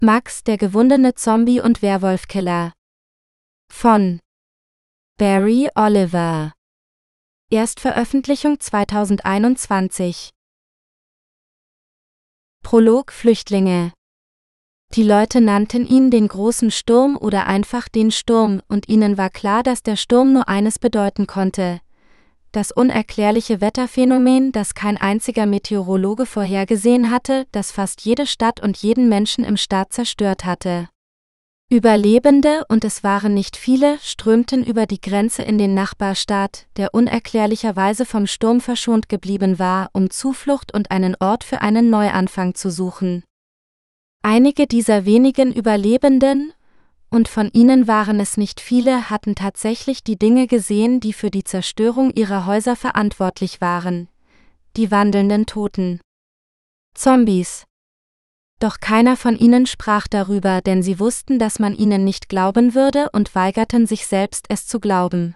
Max, der gewundene Zombie- und Werwolfkiller. Von Barry Oliver. Erstveröffentlichung 2021. Prolog: Flüchtlinge. Die Leute nannten ihn den großen Sturm oder einfach den Sturm, und ihnen war klar, dass der Sturm nur eines bedeuten konnte: das unerklärliche Wetterphänomen, das kein einziger Meteorologe vorhergesehen hatte, das fast jede Stadt und jeden Menschen im Staat zerstört hatte. Überlebende, und es waren nicht viele, strömten über die Grenze in den Nachbarstaat, der unerklärlicherweise vom Sturm verschont geblieben war, um Zuflucht und einen Ort für einen Neuanfang zu suchen. Einige dieser wenigen Überlebenden, und von ihnen waren es nicht viele, hatten tatsächlich die Dinge gesehen, die für die Zerstörung ihrer Häuser verantwortlich waren: die wandelnden Toten. Zombies. Doch keiner von ihnen sprach darüber, denn sie wussten, dass man ihnen nicht glauben würde, und weigerten sich selbst, es zu glauben.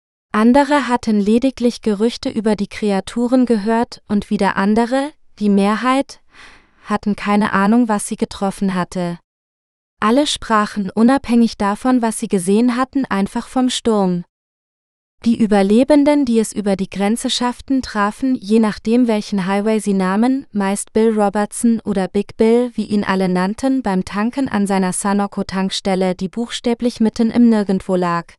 Andere hatten lediglich Gerüchte über die Kreaturen gehört, und wieder andere, die Mehrheit, hatten keine Ahnung, was sie getroffen hatte. Alle sprachen, unabhängig davon, was sie gesehen hatten, einfach vom Sturm. Die Überlebenden, die es über die Grenze schafften, trafen, je nachdem welchen Highway sie nahmen, meist Bill Robertson oder Big Bill, wie ihn alle nannten, beim Tanken an seiner Sunoco-Tankstelle, die buchstäblich mitten im Nirgendwo lag.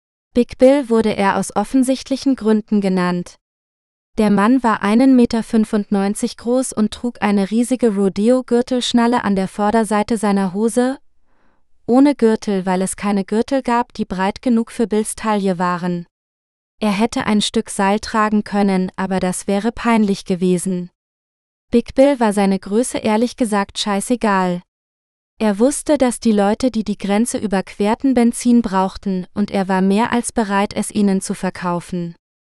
Big Bill wurde er aus offensichtlichen Gründen genannt. Der Mann war 1,95 Meter groß und trug eine riesige Rodeo-Gürtelschnalle an der Vorderseite seiner Hose, ohne Gürtel, weil es keine Gürtel gab, die breit genug für Bills Taille waren. Er hätte ein Stück Seil tragen können, aber das wäre peinlich gewesen. Big Bill war seine Größe ehrlich gesagt scheißegal. Er wusste, dass die Leute, die die Grenze überquerten, Benzin brauchten, und er war mehr als bereit, es ihnen zu verkaufen.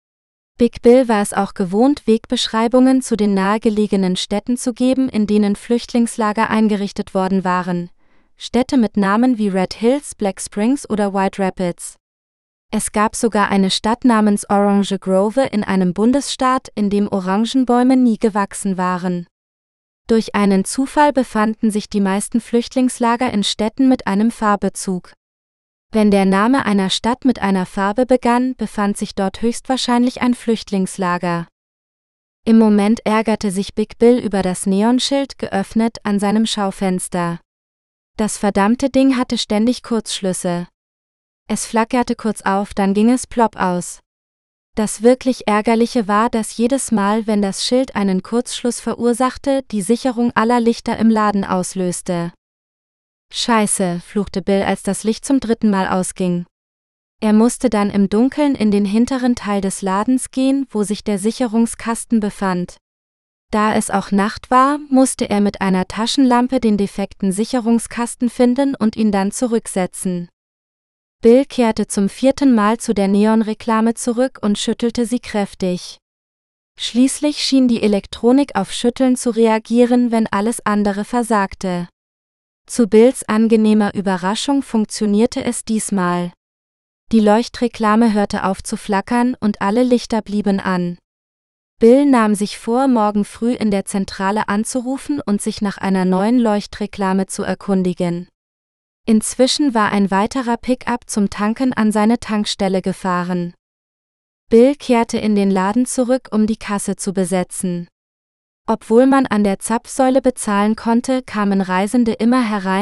Big Bill war es auch gewohnt, Wegbeschreibungen zu den nahegelegenen Städten zu geben, in denen Flüchtlingslager eingerichtet worden waren. Städte mit Namen wie Red Hills, Black Springs oder White Rapids. Es gab sogar eine Stadt namens Orange Grove in einem Bundesstaat, in dem Orangenbäume nie gewachsen waren. Durch einen Zufall befanden sich die meisten Flüchtlingslager in Städten mit einem Farbbezug. Wenn der Name einer Stadt mit einer Farbe begann, befand sich dort höchstwahrscheinlich ein Flüchtlingslager. Im Moment ärgerte sich Big Bill über das Neonschild, geöffnet, an seinem Schaufenster. Das verdammte Ding hatte ständig Kurzschlüsse. Es flackerte kurz auf, dann ging es plopp aus. Das wirklich Ärgerliche war, dass jedes Mal, wenn das Schild einen Kurzschluss verursachte, die Sicherung aller Lichter im Laden auslöste. Scheiße, fluchte Bill, als das Licht zum 3. Mal ausging. Er musste dann im Dunkeln in den hinteren Teil des Ladens gehen, wo sich der Sicherungskasten befand. Da es auch Nacht war, musste er mit einer Taschenlampe den defekten Sicherungskasten finden und ihn dann zurücksetzen. Bill kehrte zum 4. Mal zu der Neonreklame zurück und schüttelte sie kräftig. Schließlich schien die Elektronik auf Schütteln zu reagieren, wenn alles andere versagte. Zu Bills angenehmer Überraschung funktionierte es diesmal. Die Leuchtreklame hörte auf zu flackern und alle Lichter blieben an. Bill nahm sich vor, morgen früh in der Zentrale anzurufen und sich nach einer neuen Leuchtreklame zu erkundigen. Inzwischen war ein weiterer Pickup zum Tanken an seine Tankstelle gefahren. Bill kehrte in den Laden zurück, um die Kasse zu besetzen. Obwohl man an der Zapfsäule bezahlen konnte, kamen Reisende immer herein